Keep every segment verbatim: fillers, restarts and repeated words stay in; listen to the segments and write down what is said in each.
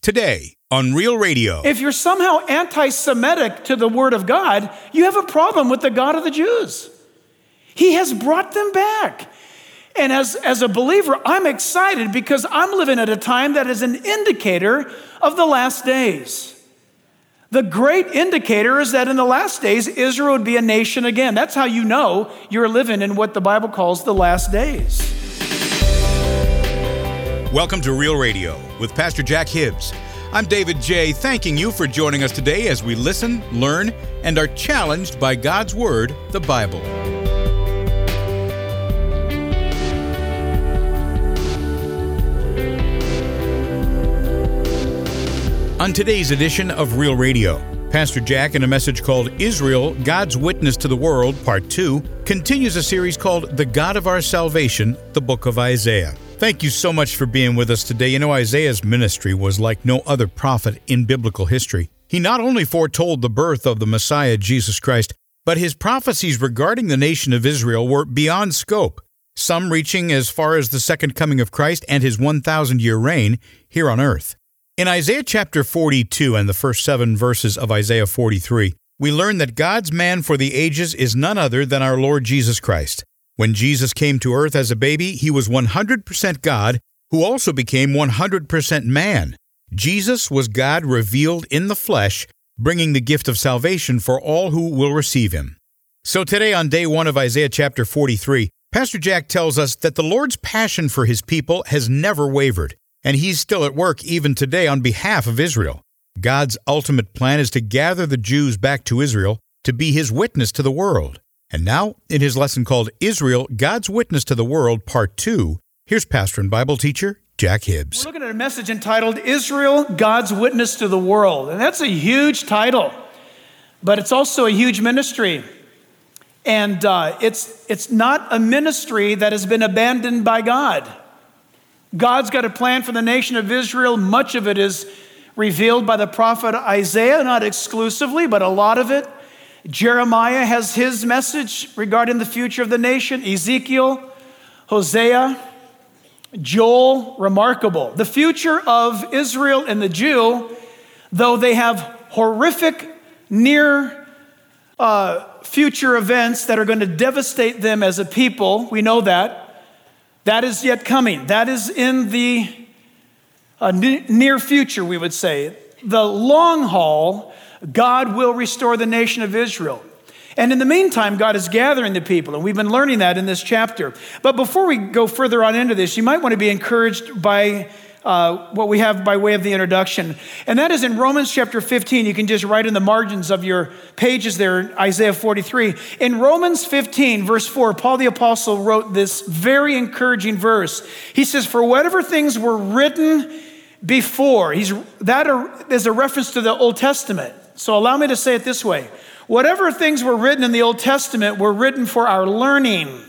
today on Real Radio. If you're somehow anti-Semitic to the Word of God, you have a problem with the God of the Jews. He has brought them back. And as, as a believer, I'm excited because I'm living at a time that is an indicator of the last days. The great indicator is that in the last days, Israel would be a nation again. That's how you know you're living in what the Bible calls the last days. Welcome to Real Radio with Pastor Jack Hibbs. I'm David J., thanking you for joining us today as we listen, learn, and are challenged by God's Word, the Bible. On today's edition of Real Radio, Pastor Jack, in a message called Israel, God's Witness to the World, Part two, continues a series called The God of Our Salvation, the Book of Isaiah. Thank you so much for being with us today. You know, Isaiah's ministry was like no other prophet in biblical history. He not only foretold the birth of the Messiah, Jesus Christ, but his prophecies regarding the nation of Israel were beyond scope, some reaching as far as the second coming of Christ and his one thousand year reign here on earth. In Isaiah chapter forty-two and the first seven verses of Isaiah forty-three, we learn that God's man for the ages is none other than our Lord Jesus Christ. When Jesus came to earth as a baby, he was one hundred percent God, who also became one hundred percent man. Jesus was God revealed in the flesh, bringing the gift of salvation for all who will receive him. So today on day one of Isaiah chapter forty-three, Pastor Jack tells us that the Lord's passion for his people has never wavered. And he's still at work even today on behalf of Israel. God's ultimate plan is to gather the Jews back to Israel to be his witness to the world. And now, in his lesson called Israel, God's Witness to the World, Part two, here's pastor and Bible teacher Jack Hibbs. We're looking at a message entitled Israel, God's Witness to the World. And that's a huge title, but it's also a huge ministry. And uh, it's, it's not a ministry that has been abandoned by God. God's got a plan for the nation of Israel. Much of it is revealed by the prophet Isaiah, not exclusively, but a lot of it. Jeremiah has his message regarding the future of the nation. Ezekiel, Hosea, Joel, remarkable. The future of Israel and the Jew, though they have horrific near uh, future events that are going to devastate them as a people, we know that. That is yet coming. That is in the uh, near future, we would say. The long haul, God will restore the nation of Israel. And in the meantime, God is gathering the people, and we've been learning that in this chapter. But before we go further on into this, you might want to be encouraged by uh, what we have by way of the introduction. And that is in Romans chapter fifteen. You can just write in the margins of your pages there, Isaiah forty-three. In Romans fifteen, verse four, Paul the Apostle wrote this very encouraging verse. He says, for whatever things were written before, he's, that is a reference to the Old Testament. So allow me to say it this way. Whatever things were written in the Old Testament were written for our learning,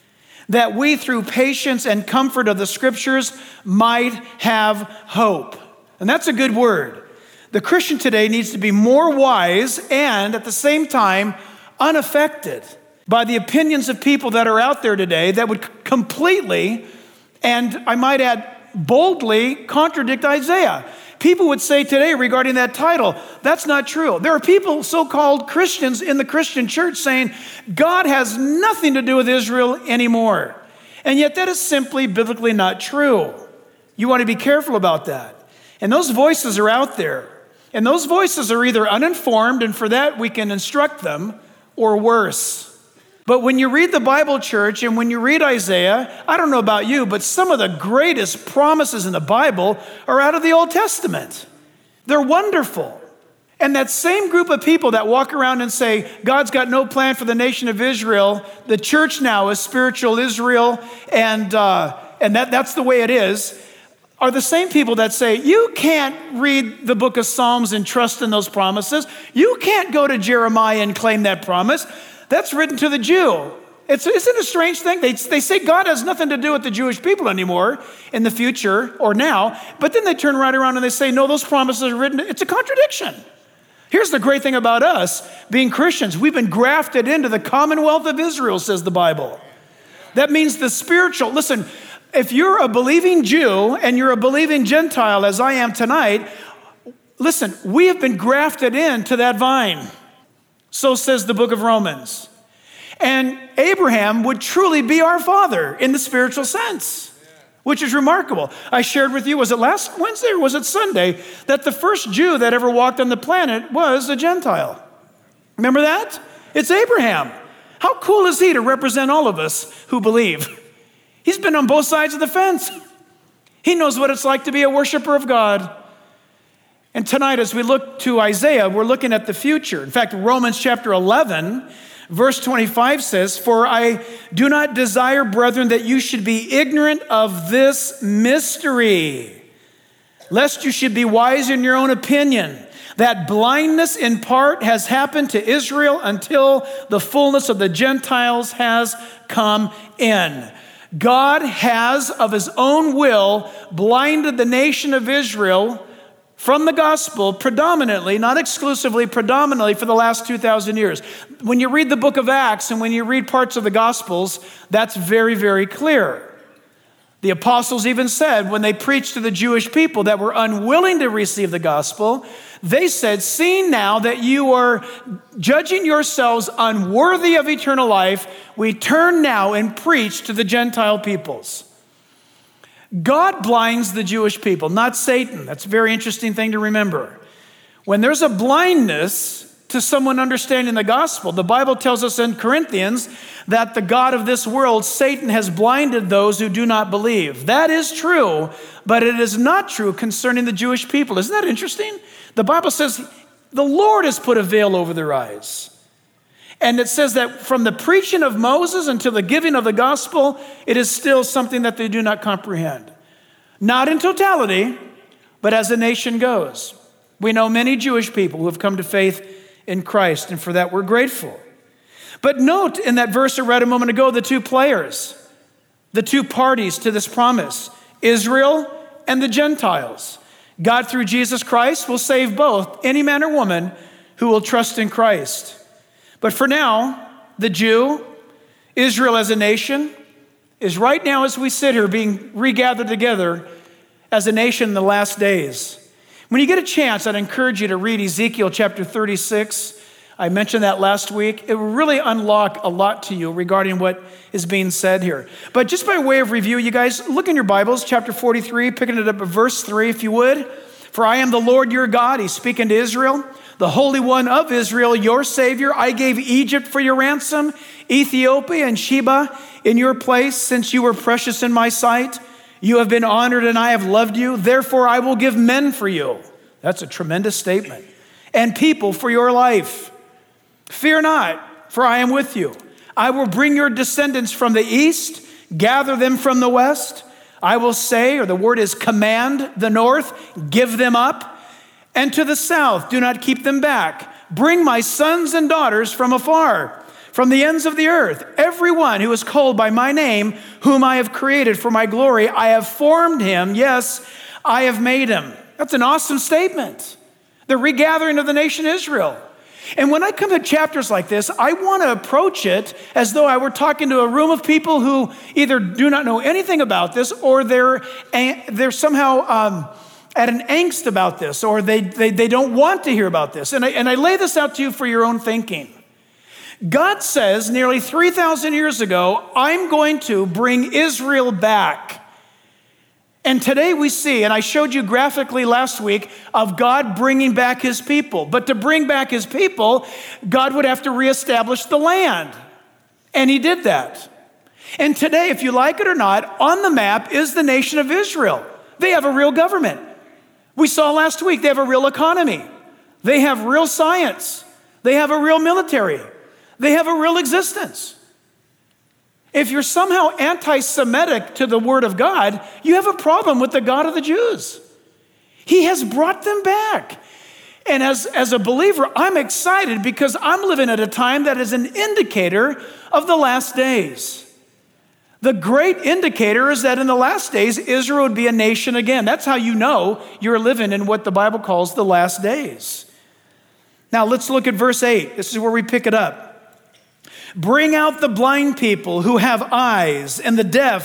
that we through patience and comfort of the scriptures might have hope. And that's a good word. The Christian today needs to be more wise and at the same time unaffected by the opinions of people that are out there today that would completely, and I might add boldly, contradict Isaiah. People would say today regarding that title, that's not true. There are people, so-called Christians in the Christian church saying God has nothing to do with Israel anymore. And yet that is simply biblically not true. You want to be careful about that. And those voices are out there. And those voices are either uninformed, and for that we can instruct them, or worse. But when you read the Bible, church, and when you read Isaiah, I don't know about you, but some of the greatest promises in the Bible are out of the Old Testament. They're wonderful. And that same group of people that walk around and say, God's got no plan for the nation of Israel, the church now is spiritual Israel, and uh, and that, that's the way it is, are the same people that say, you can't read the book of Psalms and trust in those promises. You can't go to Jeremiah and claim that promise. That's written to the Jew. It's, isn't it a strange thing? They, they say God has nothing to do with the Jewish people anymore in the future or now, but then they turn right around and they say, no, those promises are written. It's a contradiction. Here's the great thing about us being Christians. We've been grafted into the commonwealth of Israel, says the Bible. That means the spiritual. Listen, if you're a believing Jew and you're a believing Gentile, as I am tonight, listen, we have been grafted into that vine. So says the book of Romans. And Abraham would truly be our father in the spiritual sense, which is remarkable. I shared with you, was it last Wednesday or was it Sunday, that the first Jew that ever walked on the planet was a Gentile. Remember that? It's Abraham. How cool is he to represent all of us who believe? He's been on both sides of the fence. He knows what it's like to be a worshiper of God. And tonight, as we look to Isaiah, we're looking at the future. In fact, Romans chapter eleven, verse twenty-five says, "For I do not desire, brethren, that you should be ignorant of this mystery, lest you should be wise in your own opinion, that blindness in part has happened to Israel until the fullness of the Gentiles has come in." God has, of his own will, blinded the nation of Israel from the gospel predominantly, not exclusively, predominantly for the last two thousand years. When you read the book of Acts and when you read parts of the Gospels, that's very, very clear. The apostles even said when they preached to the Jewish people that were unwilling to receive the gospel, they said, "Seeing now that you are judging yourselves unworthy of eternal life, we turn now and preach to the Gentile peoples." God blinds the Jewish people, not Satan. That's a very interesting thing to remember. When there's a blindness to someone understanding the gospel, the Bible tells us in Corinthians that the God of this world, Satan, has blinded those who do not believe. That is true, but it is not true concerning the Jewish people. Isn't that interesting? The Bible says the Lord has put a veil over their eyes. And it says that from the preaching of Moses until the giving of the gospel, it is still something that they do not comprehend. Not in totality, but as the nation goes. We know many Jewish people who have come to faith in Christ, and for that we're grateful. But note in that verse I read a moment ago, the two players, the two parties to this promise, Israel and the Gentiles. God, through Jesus Christ, will save both, any man or woman who will trust in Christ. But for now, the Jew, Israel as a nation, is right now as we sit here being regathered together as a nation in the last days. When you get a chance, I'd encourage you to read Ezekiel chapter thirty-six. I mentioned that last week. It will really unlock a lot to you regarding what is being said here. But just by way of review, you guys, look in your Bibles, chapter forty-three, picking it up at verse three, if you would. "For I am the Lord your God," he's speaking to Israel, "the Holy One of Israel, your Savior. I gave Egypt for your ransom, Ethiopia and Sheba in your place, since you were precious in my sight. You have been honored and I have loved you. Therefore, I will give men for you." That's a tremendous statement. "And people for your life. Fear not, for I am with you. I will bring your descendants from the east, gather them from the west. I will say," or the word is command, "the north, give them up. And to the south, do not keep them back. Bring my sons and daughters from afar, from the ends of the earth. Everyone who is called by my name, whom I have created for my glory, I have formed him. Yes, I have made him." That's an awesome statement. The regathering of the nation Israel. And when I come to chapters like this, I want to approach it as though I were talking to a room of people who either do not know anything about this, or they're, they're somehow um, at an angst about this, or they, they, they don't want to hear about this. And I, and I lay this out to you for your own thinking. God says nearly three thousand years ago, "I'm going to bring Israel back." And today we see, and I showed you graphically last week, of God bringing back his people. But to bring back his people, God would have to reestablish the land. And he did that. And today, if you like it or not, on the map is the nation of Israel. They have a real government. We saw last week they have a real economy. They have real science. They have a real military. They have a real existence. If you're somehow anti-Semitic to the word of God, you have a problem with the God of the Jews. He has brought them back. And as, as a believer, I'm excited because I'm living at a time that is an indicator of the last days. The great indicator is that in the last days, Israel would be a nation again. That's how you know you're living in what the Bible calls the last days. Now let's look at verse eight. This is where we pick it up. "Bring out the blind people who have eyes, and the deaf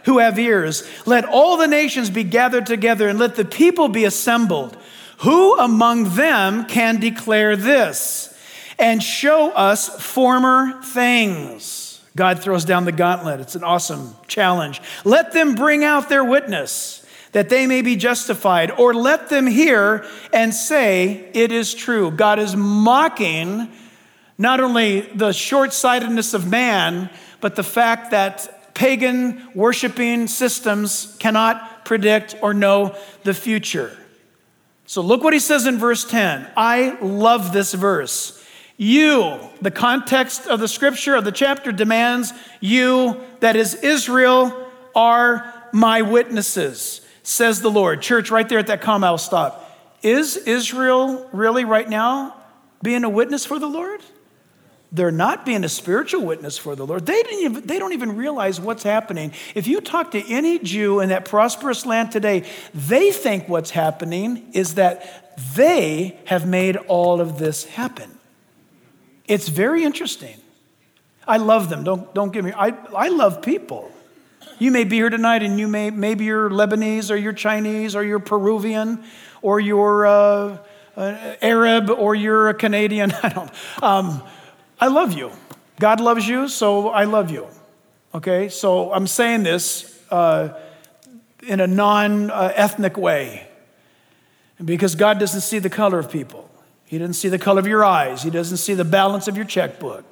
who have ears. Let all the nations be gathered together, and let the people be assembled. Who among them can declare this and show us former things? God throws down the gauntlet. It's an awesome challenge. Let them bring out their witness, that they may be justified, or let them hear and say, it is true. God is mocking not only the short-sightedness of man, but the fact that pagan worshiping systems cannot predict or know the future. So look what he says in verse ten. I love this verse. You, the context of the scripture of the chapter demands, you, that is Israel, are my witnesses, says the Lord. Church, right there at that comma, I'll stop. Is Israel really right now being a witness for the Lord? They're not being a spiritual witness for the Lord. They didn't even, they don't even realize what's happening. If you talk to any Jew in that prosperous land today, they think what's happening is that they have made all of this happen. It's very interesting. I love them. Don't, don't get me, I, I love people. You may be here tonight and you may, maybe you're Lebanese or you're Chinese or you're Peruvian or you're uh, uh, Arab or you're a Canadian. I don't, um, I love you. God loves you, so I love you. Okay, so I'm saying this uh, in a non-ethnic way because God doesn't see the color of people. He doesn't see the color of your eyes. He doesn't see the balance of your checkbook.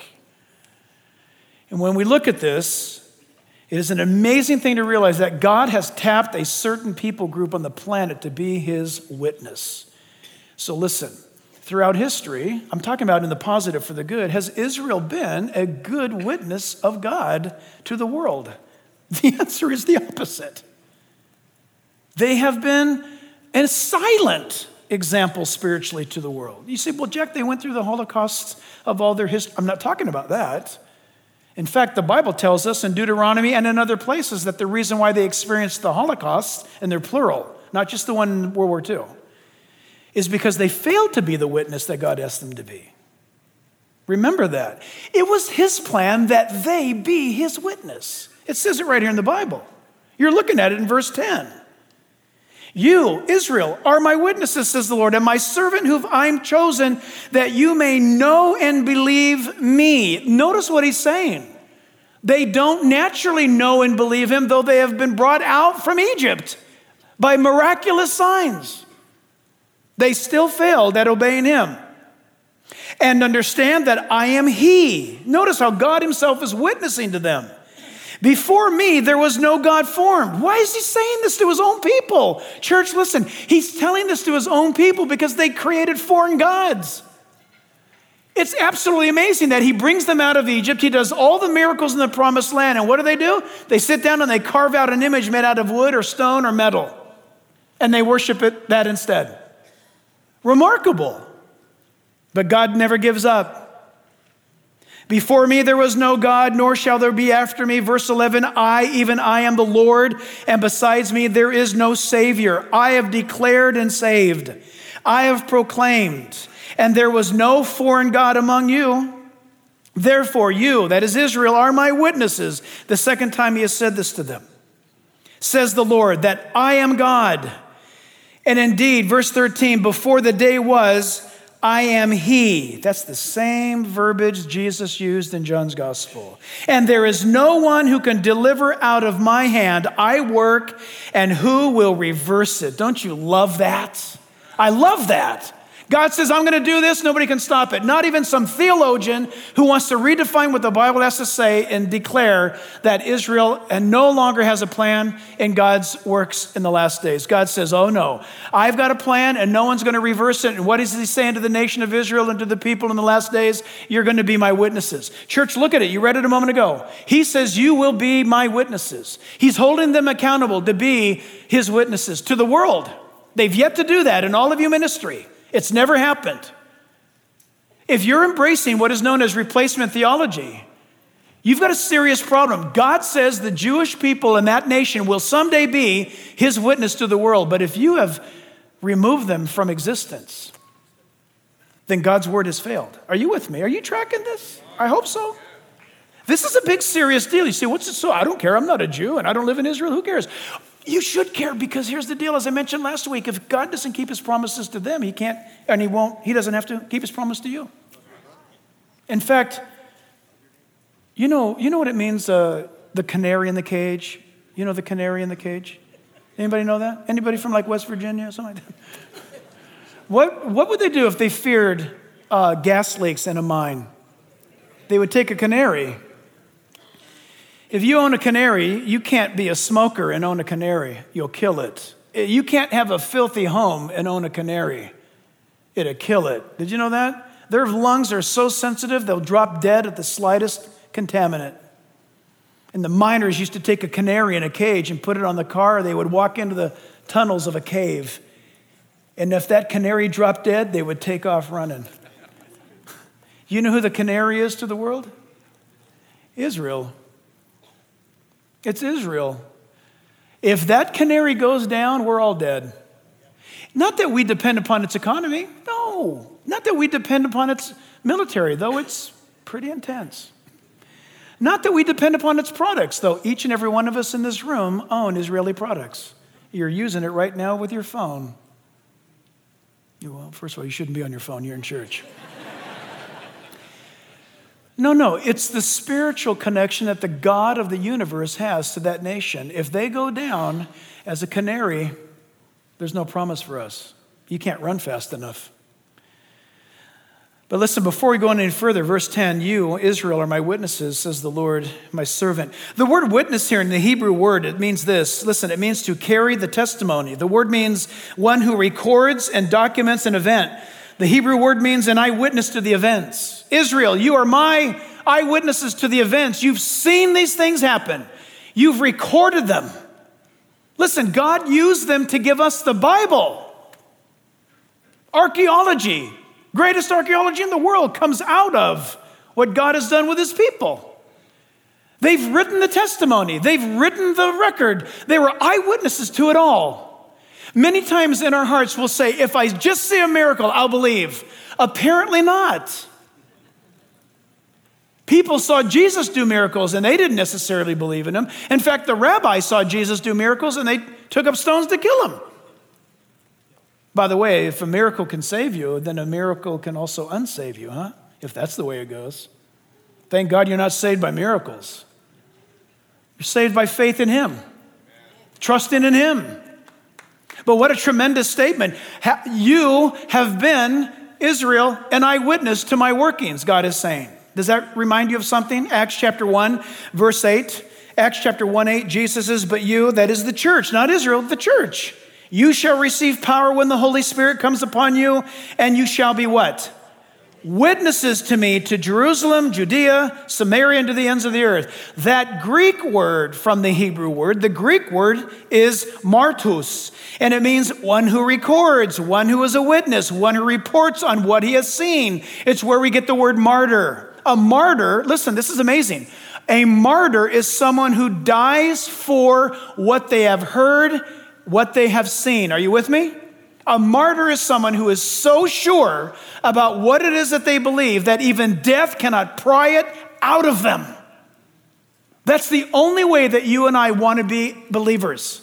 And when we look at this, it is an amazing thing to realize that God has tapped a certain people group on the planet to be his witness. So listen. Throughout history, I'm talking about in the positive for the good, has Israel been a good witness of God to the world? The answer is the opposite. They have been a silent example spiritually to the world. You say, well, Jack, they went through the Holocaust of all their history. I'm not talking about that. In fact, the Bible tells us in Deuteronomy and in other places that the reason why they experienced the Holocaust, and they're plural, not just the one in World War Two, is because they failed to be the witness that God asked them to be. Remember that. It was his plan that they be his witness. It says it right here in the Bible. You're looking at it in verse ten. You, Israel, are my witnesses, says the Lord, and my servant whom I'm chosen, that you may know and believe me. Notice what he's saying. They don't naturally know and believe him, though they have been brought out from Egypt by miraculous signs. They still failed at obeying him. And understand that I am he. Notice how God himself is witnessing to them. Before me, there was no God formed. Why is he saying this to his own people? Church, listen, he's telling this to his own people because they created foreign gods. It's absolutely amazing that he brings them out of Egypt. He does all the miracles in the promised land. And what do they do? They sit down and they carve out an image made out of wood or stone or metal. And they worship it that instead. Remarkable. But God never gives up. Before me there was no God, nor shall there be after me. Verse eleven, I, even I am the Lord, and besides me there is no Savior. I have declared and saved. I have proclaimed, and there was no foreign God among you. Therefore you, that is Israel, are my witnesses. The second time he has said this to them. Says the Lord, that I am God. And indeed, verse thirteen, before the day was, I am he. That's the same verbiage Jesus used in John's gospel. And there is no one who can deliver out of my hand. I work, and who will reverse it? Don't you love that? I love that. God says, I'm going to do this. Nobody can stop it. Not even some theologian who wants to redefine what the Bible has to say and declare that Israel and no longer has a plan in God's works in the last days. God says, oh no, I've got a plan and no one's going to reverse it. And what is he saying to the nation of Israel and to the people in the last days? You're going to be my witnesses. Church, look at it. You read it a moment ago. He says, you will be my witnesses. He's holding them accountable to be his witnesses to the world. They've yet to do that in all of your ministry. It's never happened. If you're embracing what is known as replacement theology, you've got a serious problem. God says the Jewish people in that nation will someday be his witness to the world. But if you have removed them from existence, then God's word has failed. Are you with me? Are you tracking this? I hope so. This is a big, serious deal. You say, what's it so? I don't care. I'm not a Jew and I don't live in Israel. Who cares? You should care, because here's the deal. As I mentioned last week, if God doesn't keep his promises to them, he can't, and he won't, he doesn't have to keep his promise to you. In fact, you know, you know what it means, uh, the canary in the cage? You know the canary in the cage? Anybody know that? Anybody from like West Virginia or something like that? What, what would they do if they feared uh, gas leaks in a mine? They would take a canary. If you own a canary, you can't be a smoker and own a canary. You'll kill it. You can't have a filthy home and own a canary. It'll kill it. Did you know that? Their lungs are so sensitive, they'll drop dead at the slightest contaminant. And the miners used to take a canary in a cage and put it on the car. They would walk into the tunnels of a cave. And if that canary dropped dead, they would take off running. You know who the canary is to the world? Israel. It's Israel. If that canary goes down, we're all dead. Not that we depend upon its economy. No. Not that we depend upon its military, though it's pretty intense. Not that we depend upon its products, though each and every one of us in this room own Israeli products. You're using it right now with your phone. Well, first of all, you shouldn't be on your phone. You're in church. No, no, it's the spiritual connection that the God of the universe has to that nation. If they go down as a canary, there's no promise for us. You can't run fast enough. But listen, before we go any further, verse ten, you, Israel, are my witnesses, says the Lord, my servant. The word witness here in the Hebrew word, it means this. Listen, it means to carry the testimony. The word means one who records and documents an event. The Hebrew word means an eyewitness to the events. Israel, you are my eyewitnesses to the events. You've seen these things happen. You've recorded them. Listen, God used them to give us the Bible. Archaeology, greatest archaeology in the world, comes out of what God has done with his people. They've written the testimony. They've written the record. They were eyewitnesses to it all. Many times in our hearts we'll say, if I just see a miracle, I'll believe. Apparently not. People saw Jesus do miracles and they didn't necessarily believe in him. In fact, the rabbi saw Jesus do miracles and they took up stones to kill him. By the way, if a miracle can save you, then a miracle can also unsave you, huh? If that's the way it goes. Thank God you're not saved by miracles. You're saved by faith in him, trusting in him. But what a tremendous statement. You have been, Israel, an eyewitness to my workings, God is saying. Does that remind you of something? Acts chapter one, verse eight. Acts chapter one, eight, Jesus says, but you, that is the church, not Israel, the church. You shall receive power when the Holy Spirit comes upon you, and you shall be what? Witnesses to me, to Jerusalem, Judea, Samaria, and to the ends of the earth. That Greek word from the Hebrew word, the Greek word is martus, and it means one who records, one who is a witness, one who reports on what he has seen. It's where we get the word martyr. A martyr, listen, this is amazing. A martyr is someone who dies for what they have heard, what they have seen. Are you with me? A martyr is someone who is so sure about what it is that they believe that even death cannot pry it out of them. That's the only way that you and I want to be believers.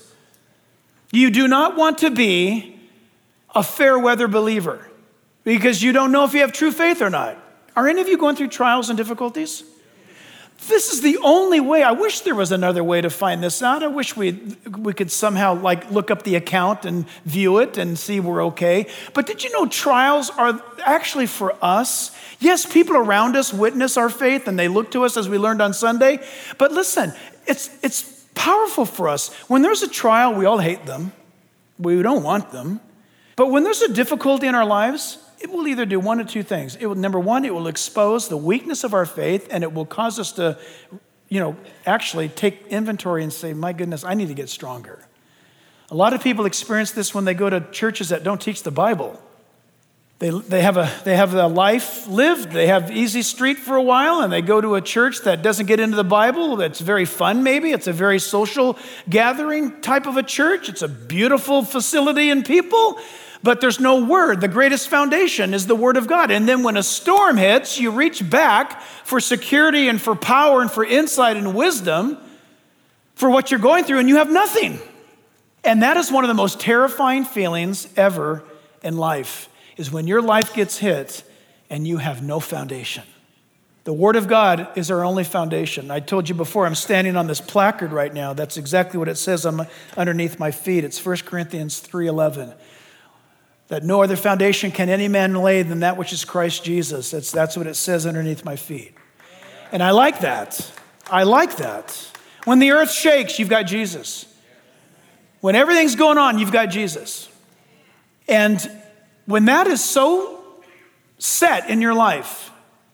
You do not want to be a fair weather believer because you don't know if you have true faith or not. Are any of you going through trials and difficulties? This is the only way. I wish there was another way to find this out. I wish we we could somehow like look up the account and view it and see we're okay. But did you know trials are actually for us? Yes, people around us witness our faith and they look to us as we learned on Sunday. But listen, it's it's powerful for us. When there's a trial, we all hate them. We don't want them. But when there's a difficulty in our lives, it will either do one of two things. It will, number one, it will expose the weakness of our faith, and it will cause us to, you know, actually take inventory and say, my goodness, I need to get stronger. A lot of people experience this when they go to churches that don't teach the Bible. They, they have a they have a life lived. They have easy street for a while, and they go to a church that doesn't get into the Bible. That's very fun, maybe. It's a very social gathering type of a church. It's a beautiful facility and people. But there's no word. The greatest foundation is the word of God. And then when a storm hits, you reach back for security and for power and for insight and wisdom for what you're going through, and you have nothing. And that is one of the most terrifying feelings ever in life, is when your life gets hit and you have no foundation. The Word of God is our only foundation. I told you before, I'm standing on this placard right now. That's exactly what it says on my, underneath my feet. It's First Corinthians three eleven. That no other foundation can any man lay than that which is Christ Jesus. That's, that's what it says underneath my feet. And I like that. I like that. When the earth shakes, you've got Jesus. When everything's going on, you've got Jesus. And when that is so set in your life,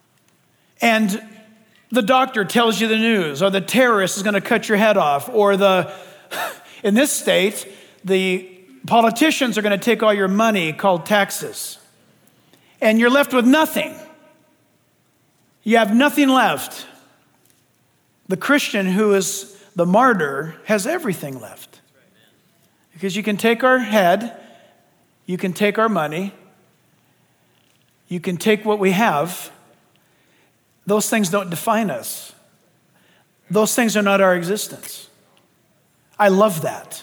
and the doctor tells you the news, or the terrorist is going to cut your head off, or the, in this state, the politicians are going to take all your money called taxes, and you're left with nothing. You have nothing left. The Christian who is the martyr has everything left. Because you can take our head, you can take our money, you can take what we have. Those things don't define us. Those things are not our existence. I love that.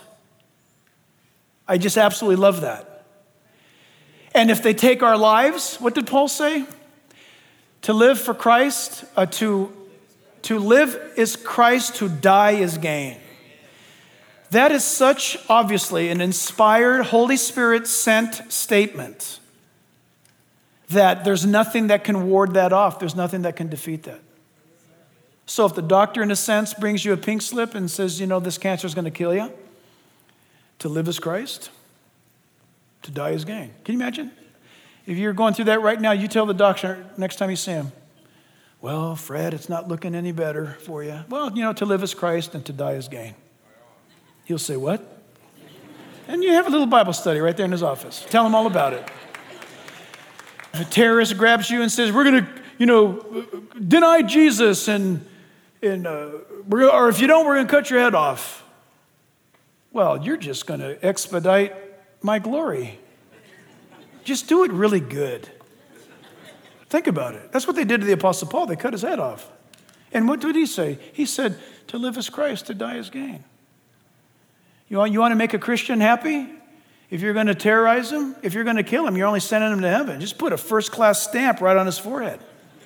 I just absolutely love that. And if they take our lives, what did Paul say? To live for Christ, uh, to, to live is Christ, to die is gain. That is such, obviously, an inspired, Holy Spirit sent statement that there's nothing that can ward that off. There's nothing that can defeat that. So if the doctor, in a sense, brings you a pink slip and says, you know, this cancer is going to kill you, to live is Christ, to die is gain. Can you imagine? If you're going through that right now, you tell the doctor next time you see him, well, Fred, it's not looking any better for you. Well, you know, to live is Christ and to die is gain. He'll say, what? And you have a little Bible study right there in his office. Tell him all about it. If a terrorist grabs you and says, we're going to, you know, deny Jesus, and, and uh, we're, or if you don't, we're going to cut your head off. Well, you're just going to expedite my glory. Just do it really good. Think about it. That's what they did to the Apostle Paul. They cut his head off. And what did he say? He said, to live is Christ, to die is gain. You want, you want to make a Christian happy? If you're going to terrorize him, if you're going to kill him, you're only sending him to heaven. Just put a first-class stamp right on his forehead.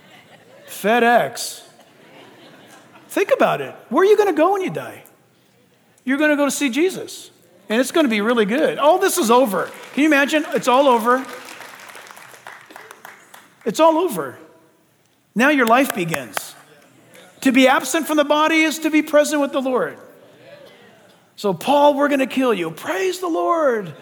FedEx. Think about it. Where are you going to go when you die? You're going to go to see Jesus. And it's going to be really good. All this is over. Can you imagine? It's all over. It's all over. Now your life begins. To be absent from the body is to be present with the Lord. So, Paul, we're going to kill you. Praise the Lord.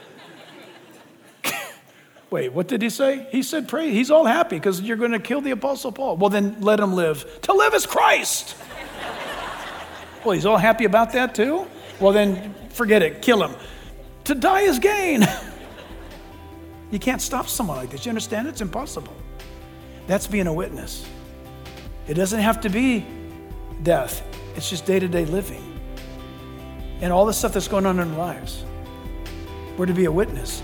Wait, what did he say? He said, pray. He's all happy because you're going to kill the Apostle Paul. Well, then let him live. To live is Christ. Well, he's all happy about that too? Well, then forget it. Kill him. To die is gain. You can't stop someone like this. You understand? It's impossible. That's being a witness. It doesn't have to be death. It's just day-to-day living. And all the stuff that's going on in our lives. We're to be a witness.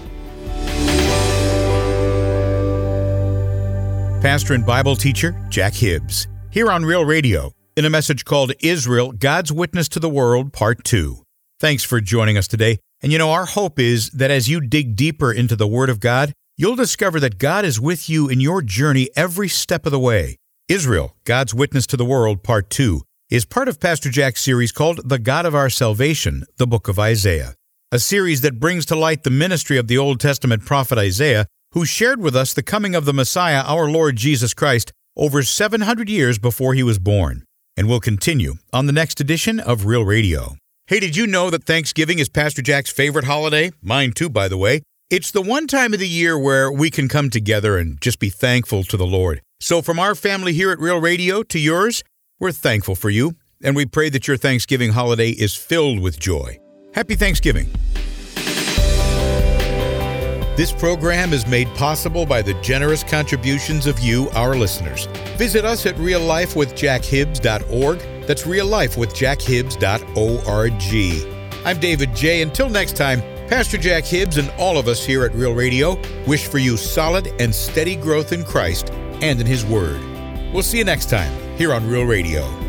Pastor and Bible teacher Jack Hibbs, here on Real Radio, in a message called Israel, God's Witness to the World, Part two. Thanks for joining us today. And you know, our hope is that as you dig deeper into the Word of God, you'll discover that God is with you in your journey every step of the way. Israel, God's Witness to the World, Part two, is part of Pastor Jack's series called The God of Our Salvation, the Book of Isaiah, a series that brings to light the ministry of the Old Testament prophet Isaiah, who shared with us the coming of the Messiah, our Lord Jesus Christ, over seven hundred years before he was born. And we'll continue on the next edition of Real Radio. Hey, did you know that Thanksgiving is Pastor Jack's favorite holiday? Mine too, by the way. It's the one time of the year where we can come together and just be thankful to the Lord. So from our family here at Real Radio to yours, we're thankful for you, and we pray that your Thanksgiving holiday is filled with joy. Happy Thanksgiving. This program is made possible by the generous contributions of you, our listeners. Visit us at real life with jack hibbs dot org. That's real life with jack hibbs dot org. I'm David J. Until next time, Pastor Jack Hibbs and all of us here at Real Radio wish for you solid and steady growth in Christ and in His Word. We'll see you next time here on Real Radio.